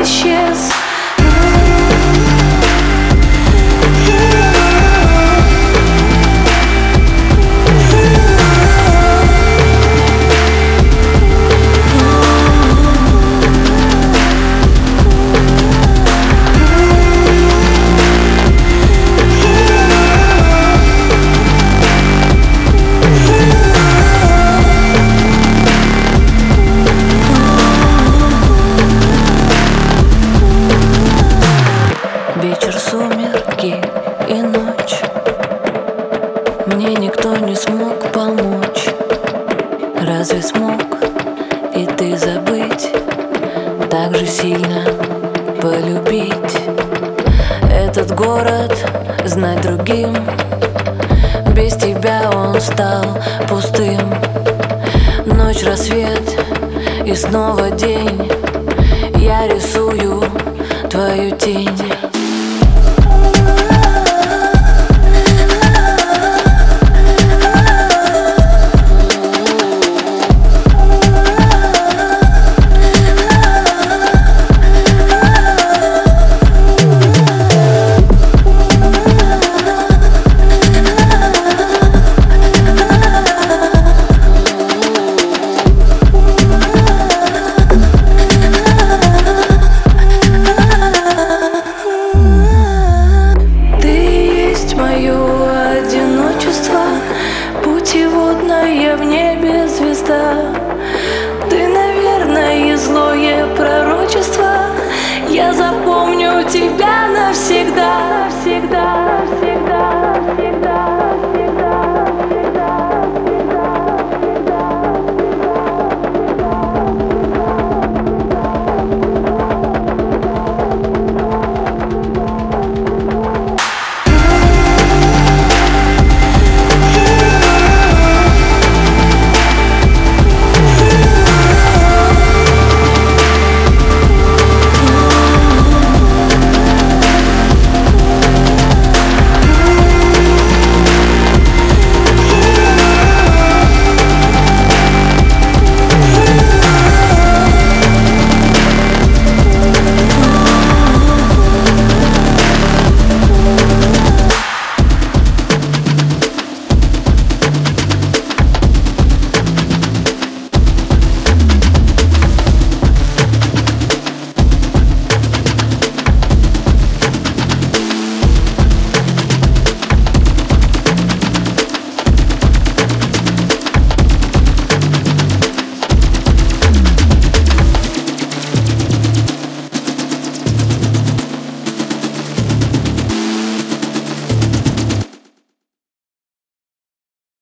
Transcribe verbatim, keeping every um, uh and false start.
исчез. Вечер, сумерки и ночь, мне никто не смог помочь. Разве смог и ты забыть, так же сильно полюбить? Этот город знать другим, без тебя он стал пустым. Ночь, рассвет и снова день, я рисую твою тень. Путеводная в небе звезда, ты, наверное, злое пророчество. Я запомню тебя навсегда, навсегда, навсегда.